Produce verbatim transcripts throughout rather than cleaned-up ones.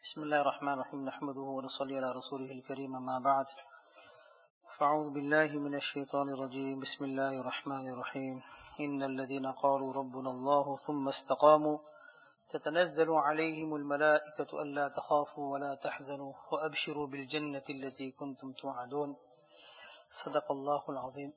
بسم الله الرحمن الرحيم نحمده ونصلي على رسوله الكريم أما بعد فأعوذ بالله من الشيطان الرجيم بسم الله الرحمن الرحيم إن الذين قالوا ربنا الله ثم استقاموا تتنزل عليهم الملائكة ألا تخافوا ولا تحزنوا وأبشروا بالجنة التي كنتم توعدون صدق الله العظيم.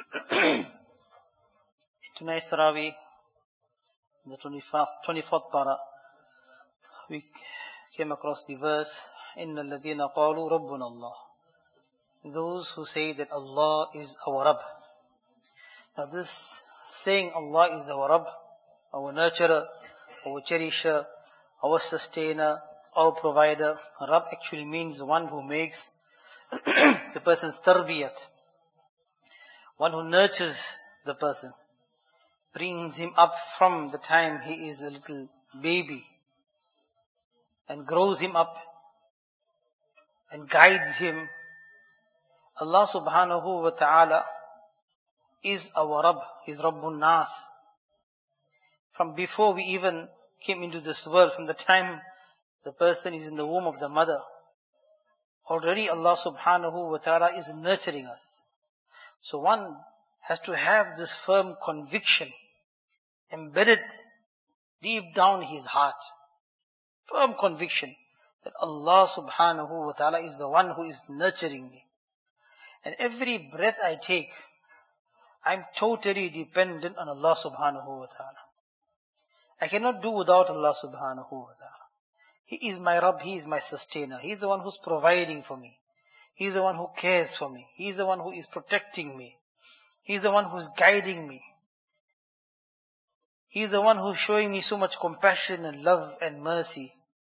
Tonight's Tarawih, the twenty-fourth para, we came across the verse إِنَّ الَّذِينَ قَالُوا رَبُّنَا اللَّهُ, those who say that Allah is our Rabb. Now this saying Allah is our Rabb, our nurturer, our cherisher, our sustainer, our provider. Rabb actually means one who makes the person's tarbiyat, one who nurtures the person, brings him up from the time he is a little baby and grows him up and guides him. Allah subhanahu wa ta'ala is our Rabb, He's Rabbun Nas. From before we even came into this world, from the time the person is in the womb of the mother, already Allah subhanahu wa ta'ala is nurturing us. So one has to have this firm conviction embedded deep down his heart. Firm conviction that Allah subhanahu wa ta'ala is the one who is nurturing me. And every breath I take, I'm totally dependent on Allah subhanahu wa ta'ala. I cannot do without Allah subhanahu wa ta'ala. He is my Rabb, He is my sustainer. He is the one who's providing for me. He is the one who cares for me. He is the one who is protecting me. He is the one who is guiding me. He is the one who is showing me so much compassion and love and mercy.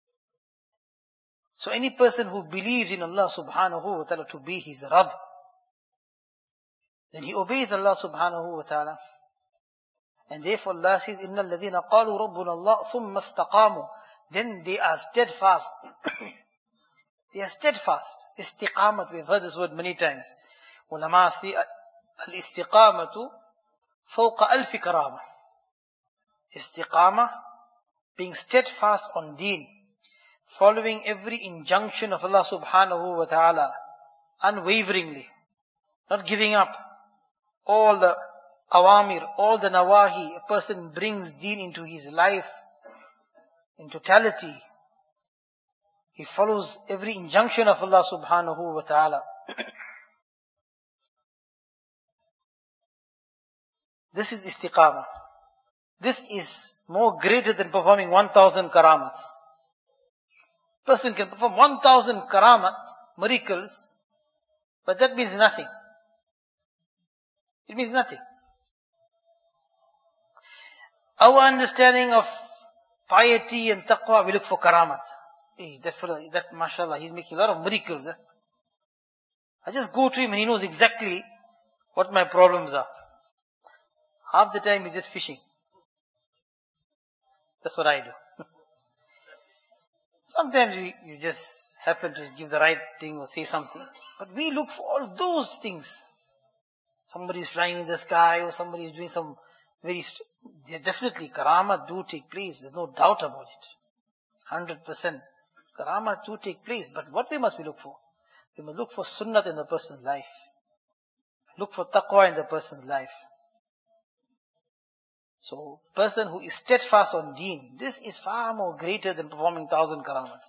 So any person who believes in Allah subhanahu wa ta'ala to be his Rabb, then he obeys Allah subhanahu wa ta'ala. And therefore Allah says, إِنَّ الَّذِينَ قَالُوا رَبُّنَا اللَّهُ ثُمَّ اسْتَقَامُوا. Then they are steadfast. They are steadfast. Istiqamat, we've heard this word many times. Ulama say, al-istiqamatu fawqa alfi karama. Istiqamah, being steadfast on deen, following every injunction of Allah subhanahu wa ta'ala, unwaveringly, not giving up. All the awamir, all the nawahi, a person brings deen into his life, in totality. He follows every injunction of Allah subhanahu wa ta'ala. This is istiqamah. This is more greater than performing one thousand karamat. Person can perform one thousand karamat, miracles, but that means nothing. It means nothing. Our understanding of piety and taqwa, we look for karamat. Hey, that fellow, that mashallah, he's making a lot of miracles. Eh? I just go to him and he knows exactly what my problems are. Half the time he's just fishing. That's what I do. Sometimes you, you just happen to give the right thing or say something. But we look for all those things. Somebody is flying in the sky or somebody is doing some very... St- yeah, definitely, karamat do take place. There's no doubt about it. one hundred percent. Karamat do take place. But what we must we look for? We must look for sunnat in the person's life. Look for taqwa in the person's life. So, a person who is steadfast on deen, this is far more greater than performing thousand karamats.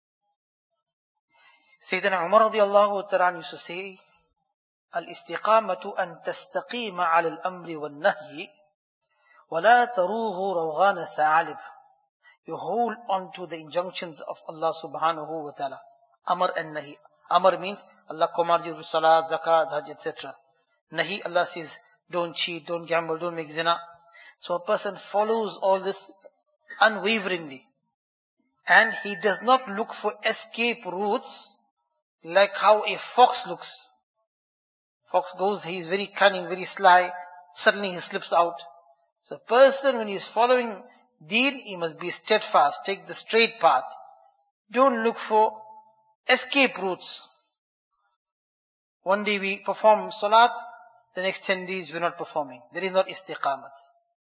Sayyidina Umar radiallahu ta'ala used to say, Al-istiqamatu an tastaqima ala al-amri wal-nahyi wa la taruhu rawghan al-tha'alib. You hold on to the injunctions of Allah subhanahu wa ta'ala. Amr and nahi. Amr means Allah commands you salat, zakat, hajj, et cetera. Nahi, Allah says, don't cheat, don't gamble, don't make zina. So a person follows all this unwaveringly. And he does not look for escape routes like how a fox looks. Fox goes, he is very cunning, very sly. Suddenly he slips out. So a person, when he is following deen, he must be steadfast. Take the straight path. Don't look for escape routes. One day we perform salat, the next ten days we are not performing. There is not istiqamat.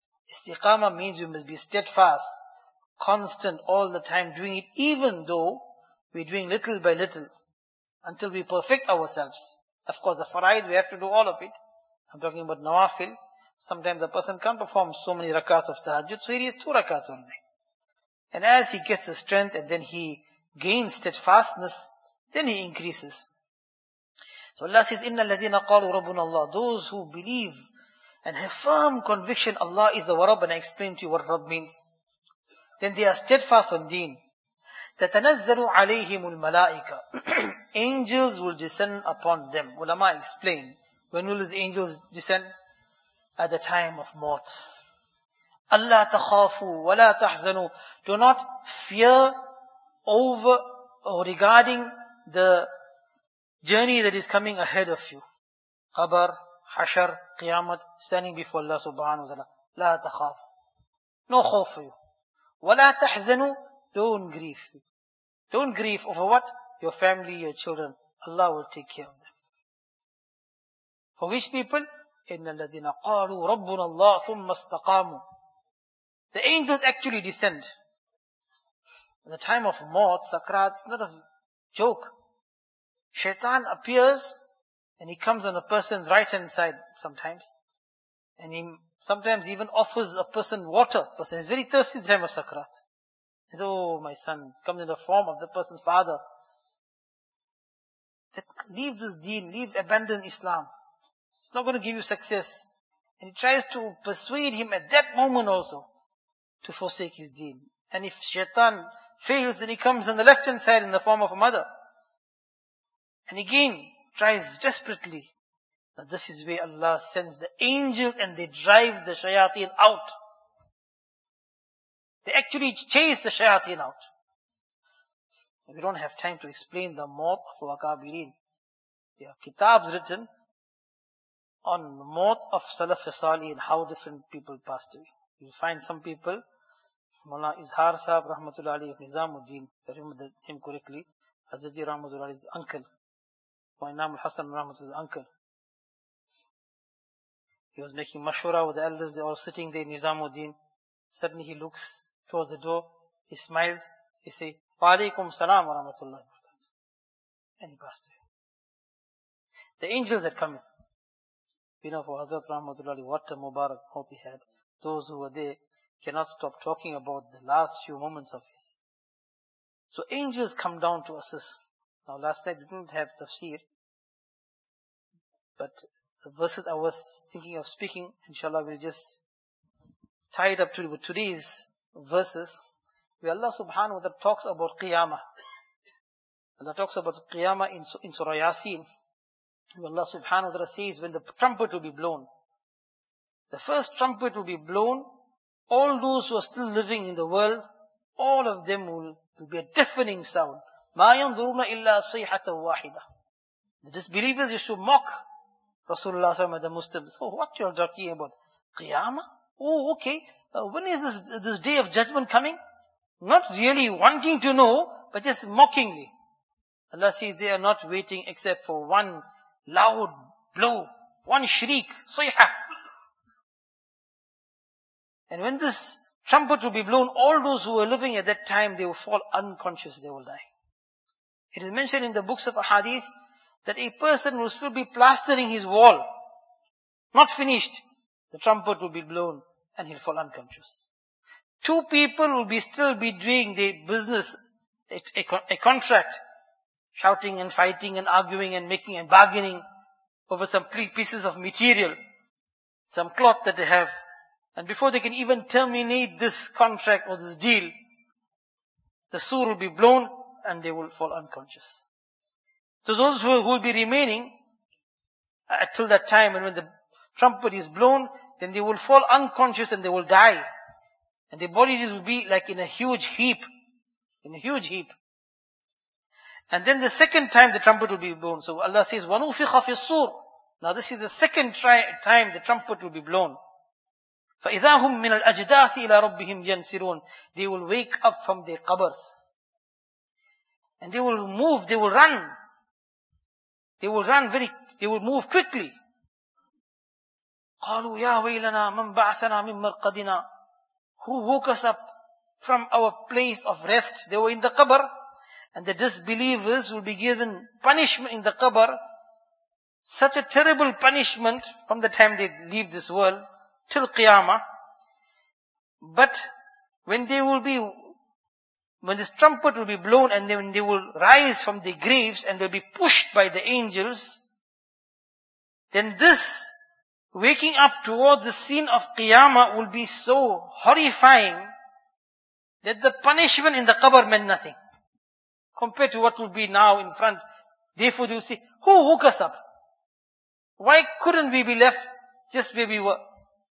Istiqamah means you must be steadfast, constant all the time doing it, even though We're doing little by little until we perfect ourselves. Of course, the faraid, we have to do all of it. I'm talking about nawafil. Sometimes a person can't perform so many rakats of tahajjud, so he reads two rakats only. And as he gets the strength and then he gains steadfastness, then he increases. So Allah says, Inna alladhina qalu rabbuna Allah. Those who believe and have firm conviction Allah is the Rabb, and I explained to you what Rabb means. Then they are steadfast on deen. تَتَنَزَّلُ عَلَيْهِمُ الْمَلَائِكَةِ. Angels will descend upon them. Ulama explain, when will these angels descend? At the time of maut. Allah takhafu wa la tahzanu. Do not fear over or regarding the journey that is coming ahead of you. Qabr, Hashar, Qiyamah, standing before Allah subhanahu wa ta'ala. La takhafu. No khawf for you. Wa la tahzanu. Don't grieve. Don't grieve over what? Your family, your children. Allah will take care of them. For which people? إِنَّ الَّذِينَ قَالُوا رَبُّنَا اللَّهُ ثُمَّ اسْتَقَامُوا. The angels actually descend. At the time of maut, sakrat, it's not a joke. Shaitan appears and he comes on a person's right hand side sometimes. And he sometimes even offers a person water. The person is very thirsty at the time of sakrat. He says, oh my son, comes in the form of the person's father. That leave this deen, leave, abandon Islam. It's not going to give you success. And he tries to persuade him at that moment also to forsake his deen. And if shaitan fails, then he comes on the left hand side in the form of a mother. And again, tries desperately. Now this is where Allah sends the angels and they drive the shayateen out. They actually chase the shayateen out. We don't have time to explain the maut of Akabirin. There are kitabs written on the maut of Salaf Salih and how different people passed away. You'll find some people, Mullah Izhar Sahib Rahmatullah Ali of Nizamuddin, if I remember him correctly, Hazrati Rahmatullah Ali's uncle, Mu'inam al-Hasan Rahmatullah's uncle. He was making mashwara with the elders, they all sitting there in Nizamuddin. Suddenly he looks towards the door, he smiles, he says, Wa alaikum salam wa rahmatullahi. And he passed away. The angels had come in. You know, for Hazrat Rahmatullahi, what a Mubarak maut he had. Those who were there cannot stop talking about the last few moments of his. So angels come down to assist. Now last night we didn't have tafsir, but the verses I was thinking of speaking, inshallah we'll just tie it up to with today's verses, where Allah subhanahu wa ta'ala talks about Qiyamah. Allah talks about Qiyamah in, in Surah Yasin. Allah subhanahu wa ta'ala says, when the trumpet will be blown, the first trumpet will be blown, all those who are still living in the world, all of them will, will be a deafening sound. مَا يَنْظُرُونَ إِلَّا صَيْحَةً وَاحِدًا. The disbelievers used to mock Rasulullah sallallahu alaihi wasallam and the Muslims. Oh, what you are talking about? Qiyamah? Oh, okay. Uh, when is this, this day of judgment coming? Not really wanting to know, but just mockingly. Allah says they are not waiting except for one loud blow, one shriek, sayha. And when this trumpet will be blown, all those who were living at that time, they will fall unconscious, they will die. It is mentioned in the books of Ahadith that a person will still be plastering his wall, not finished. The trumpet will be blown and he'll fall unconscious. Two people will be still be doing their business, a, a, a contract, shouting and fighting and arguing and making and bargaining over some pieces of material, some cloth that they have. And before they can even terminate this contract or this deal, the sur will be blown and they will fall unconscious. So those who will be remaining until that time, and when the trumpet is blown, then they will fall unconscious and they will die. And their bodies will be like in a huge heap. In a huge heap. And then the second time the trumpet will be blown. So Allah says, وَنُوفِخَ فِي الصُّورِ. Now this is the second tri- time the trumpet will be blown. فَإِذَا هُمْ مِنَ الْأَجْدَاثِ إِلَىٰ رَبِّهِمْ يَنْسِرُونَ. They will wake up from their qabrs. And they will move, they will run. They will run very, they will move quickly. قَالُوا يَا وَيْلَنَا مَنْ بَعْثَنَا مِنْ مَرْقَدِنَا. Who woke us up from our place of rest? They were in the qabr And the disbelievers will be given punishment in the qabr, such a terrible punishment from the time they leave this world till Qiyamah. But when they will be, when this trumpet will be blown and then they will rise from their graves and they'll be pushed by the angels, then this waking up towards the scene of Qiyamah will be so horrifying that the punishment in the qabr meant nothing compared to what will be now in front. Therefore you see, who woke us up? Why couldn't we be left just where we were?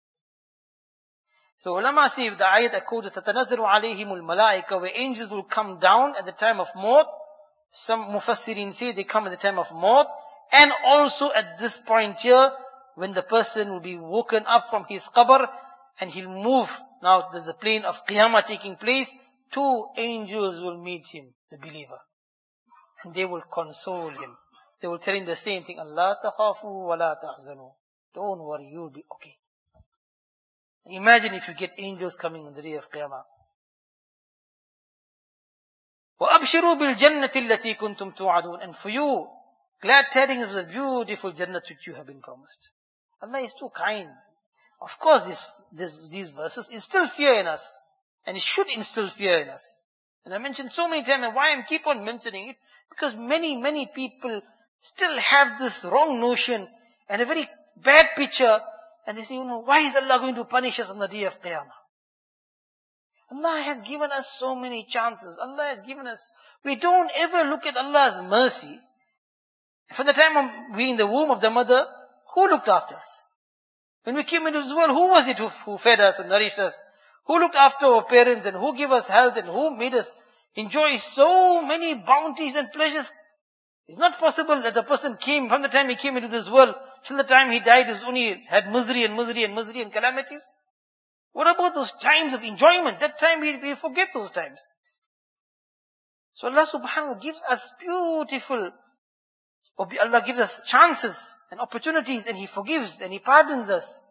So ulama say, the ayat I quoted, تَتَنَزَّلُ عَلَيْهِمُ الْمَلَائِكَةِ, where angels will come down at the time of maut. Some mufassirin say they come at the time of maut, and also at this point here, when the person will be woken up from his qabr, and he'll move. Now there's a plane of Qiyamah taking place. Two angels will meet him, the believer. And they will console him. They will tell him the same thing. Allah takhafu wa la tahzanu. Don't worry, you'll be okay. Imagine if you get angels coming on the day of Qiyamah. وَأَبْشِرُوا بِالْجَنَّةِ الَّتِي كُنْتُمْ تُوعَدُونَ. And for you, glad tidings of the beautiful Jannah which you have been promised. Allah is too kind. Of course, this, this, these verses instill fear in us. And it should instill fear in us. And I mentioned so many times, and why I keep on mentioning it, because many, many people still have this wrong notion and a very bad picture. And they say, you know, why is Allah going to punish us on the day of Qiyamah? Allah has given us so many chances. Allah has given us, we don't ever look at Allah's mercy. From the time of we in the womb of the mother, who looked after us? When we came into this world, who was it who, who fed us and nourished us? Who looked after our parents and who gave us health and who made us enjoy so many bounties and pleasures? It's not possible that a person came, from the time he came into this world, till the time he died, he only had misery and misery and misery and calamities. What about those times of enjoyment? That time we, we forget those times. So Allah subhanahu wa ta'ala gives us beautiful, Allah gives us chances and opportunities, and He forgives and He pardons us.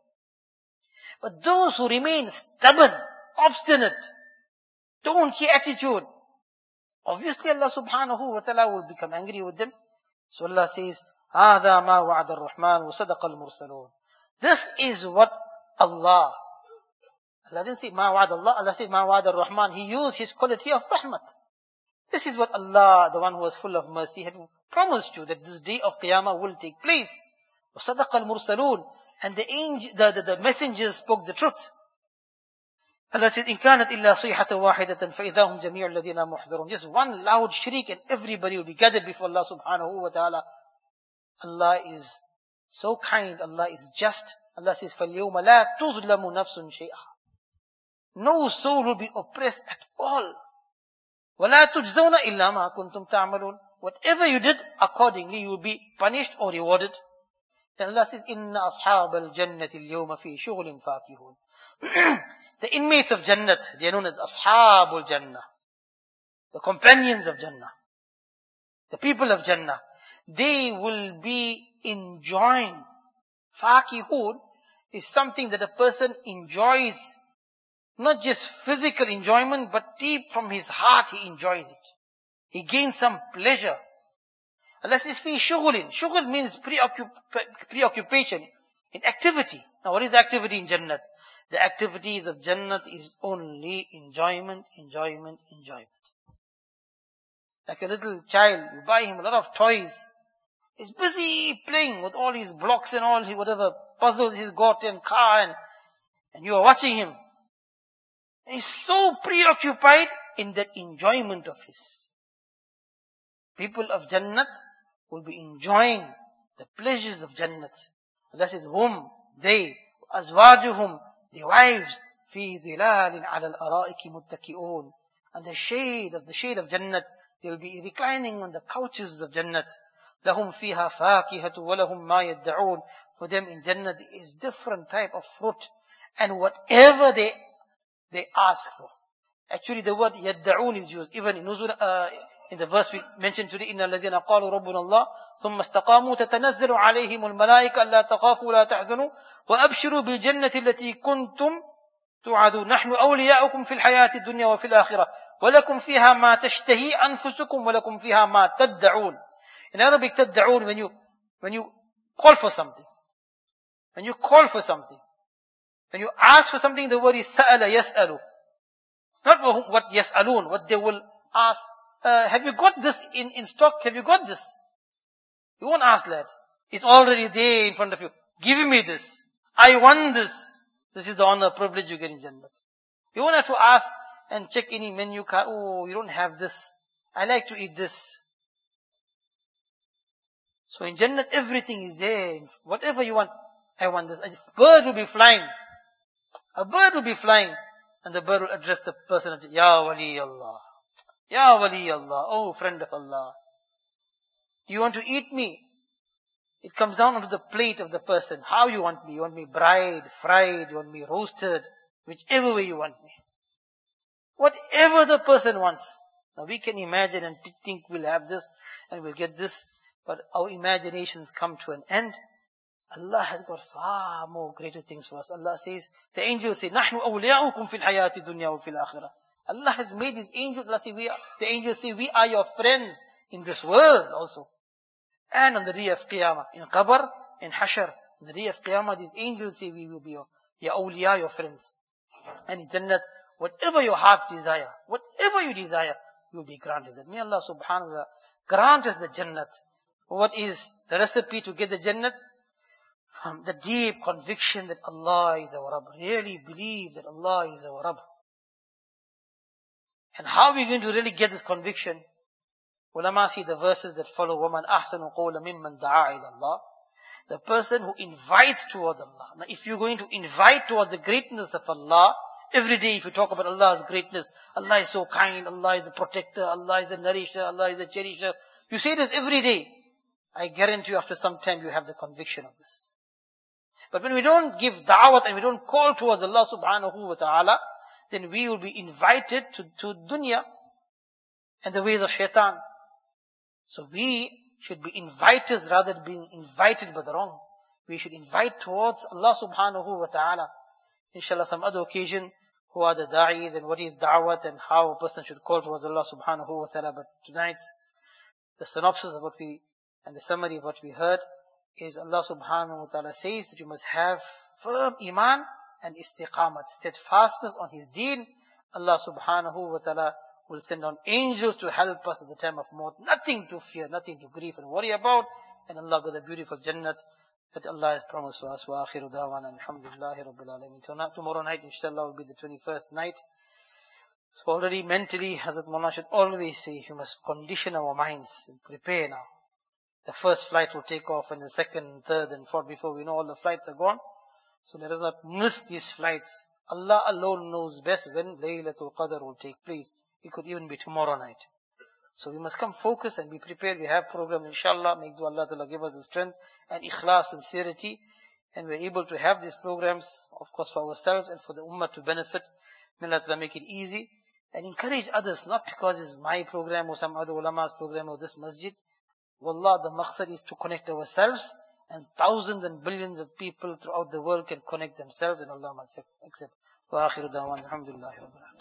But those who remain stubborn, obstinate, don't care attitude, obviously Allah subhanahu wa ta'ala will become angry with them. So Allah says, هَذَا مَا وَعَدَ الرَّحْمَنُ وَصَدَقَ الْمُرْسَلُونَ. This is what Allah, Allah didn't say مَا وَعَدَ Allah, Allah said مَا وَعَدَ الرَّحْمَنُ. He used His quality of rahmat. This is what Allah, the one who was full of mercy, had promised you, that this day of Qiyamah will take place. وَصَدَقَ الْمُرْسَلُونَ. And the, angel, the, the, the messengers spoke the truth. Allah said, إِن كَانَتْ إِلَّا صَيْحَةً وَاحِدَةً فَإِذَا هُمْ جَمِيعُ الَّذِينَ مُحْضَرُونَ. Just one loud shriek and everybody will be gathered before Allah subhanahu wa ta'ala. Allah is so kind, Allah is just. Allah says, فَالْيَوْمَ لَا تُظْلَمُ نَفْسٌ شَيْئًا. No soul will be oppressed at all. وَلَا تُجْزَوْنَ إِلَّا مَا كُنْتُمْ تَعْمَلُونَ. Whatever you did, accordingly you will be punished or rewarded. Then Allah says, إِنَّ أَصْحَابَ الْجَنَّةِ الْيَوْمَ فِي شُغْلٍ فَاكِهُونَ. The inmates of Jannat, they are known as Ashabul Jannah. The companions of Jannah. The people of Jannah. They will be enjoying. Fakihun is something that a person enjoys. Not just physical enjoyment, but deep from his heart he enjoys it. He gains some pleasure. Allah says, fi shughulin. Shughul means preoccup- preoccupation, in activity. Now what is activity in Jannat? The activities of Jannat is only enjoyment, enjoyment, enjoyment. Like a little child, you buy him a lot of toys. He's busy playing with all his blocks and all, whatever puzzles he's got and car, and, and you are watching him. And he's so preoccupied in that enjoyment of his. People of Jannat will be enjoying the pleasures of Jannat. Allah says, hum, they, azwajuhum, the wives, fi dhilalin ala al-ara'iki muttaki'un. And the shade of the shade of Jannat, they will be reclining on the couches of Jannat. Lahum fiha fakihatu wa lahum ma yadda'un. For them in Jannat is different type of fruit, and whatever they they ask for. Actually, the word yadda'un is used even in nuzul, uh, in the verse we mentioned today. Inna alladhina qalu rabbuna Allah thumma istaqamu tatanazzalu alayhim al-malaika alla takhafu la tahzanu wa abshiru bil jannati allati kuntum توعدون نحن أولياؤكم في الحياة الدنيا وفي الآخرة ولكم فيها ما تشتهي أنفسكم ولكم فيها ما تدعون. In Arabic, تدعون, when you, when you call for something. When you call for something. When you ask for something, the word is sa'ala yas'alu. Not what yas'alun, what they will ask. Uh, have you got this in, in stock? Have you got this? You won't ask that. It's already there in front of you. Give me this. I want this. This is the honor, privilege you get in Jannah. You won't have to ask and check any menu card. Oh, you don't have this. I like to eat this. So in Jannah, everything is there. Whatever you want, I want this. A bird will be flying. A bird will be flying. And the bird will address the person, Ya Wali Allah. Ya Wali Allah. Oh, friend of Allah. You want to eat me? It comes down onto the plate of the person. How you want me? You want me fried, fried, you want me roasted, whichever way you want me. Whatever the person wants. Now we can imagine and think we'll have this and we'll get this, but our imaginations come to an end. Allah has got far more greater things for us. Allah says, the angels say, نَحْنُ أَوْلِيَاؤُكُمْ فِي الْحَيَاةِ الدُّنْيَا وَفِي الْآخِرَةِ. Allah has made His angels, Allah say, we are, the angels say, we are your friends in this world also. And on the day of Qiyamah, in Qabr, in Hashr, on the day of Qiyamah, these angels say, we will be your, your awliya, your friends. And in Jannat, whatever your hearts desire, whatever you desire, you will be granted that. May Allah subhanahu wa ta'ala grant us the Jannat. What is the recipe to get the Jannat? From the deep conviction that Allah is our Rabb. Really believe that Allah is our Rabb. And how are we going to really get this conviction? Ulama see the verses that follow. وَمَنْ أَحْسَنُ قَوْلًا مِمَّنْ دَعَا إِلَى اللَّهِ. The person who invites towards Allah. Now if you're going to invite towards the greatness of Allah, every day if you talk about Allah's greatness, Allah is so kind, Allah is the protector, Allah is the nourisher, Allah is the cherisher. You say this every day. I guarantee you after some time you have the conviction of this. But when we don't give da'wat and we don't call towards Allah subhanahu wa ta'ala, then we will be invited to, to dunya and the ways of shaitan. So we should be inviters rather than being invited by the wrong. We should invite towards Allah subhanahu wa ta'ala. Inshallah, some other occasion, who are the da'is and what is da'wat and how a person should call towards Allah subhanahu wa ta'ala. But tonight's, the synopsis of what we, and the summary of what we heard, is Allah subhanahu wa ta'ala says that you must have firm iman and istiqamat, steadfastness on His deen. Allah subhanahu wa ta'ala will send down angels to help us at the time of maut. Nothing to fear, nothing to grieve and worry about. And Allah got the beautiful Jannat that Allah has promised to us. Wa akhiru da'wana alhamdulillahi rabbil alameen. Tomorrow night inshallah will be the twenty-first night. So already mentally, Hazrat Mawlana should always say, we must condition our minds and prepare now. The first flight will take off and the second, third and fourth, before we know all the flights are gone. So let us not miss these flights. Allah alone knows best when Laylatul Qadr will take place. It could even be tomorrow night. So we must come focused and be prepared. We have programs inshallah. May Allah Ta'ala give us the strength and ikhlas, sincerity. And we're able to have these programs, of course for ourselves and for the ummah to benefit. May Allah Ta'ala make it easy. And encourage others, not because it's my program or some other ulama's program or this masjid. Wallah, the maqsad is to connect ourselves, and thousands and billions of people throughout the world can connect themselves, and Allah must accept. Wa akhiru da'wan alhamdulillahi rabbil alamin.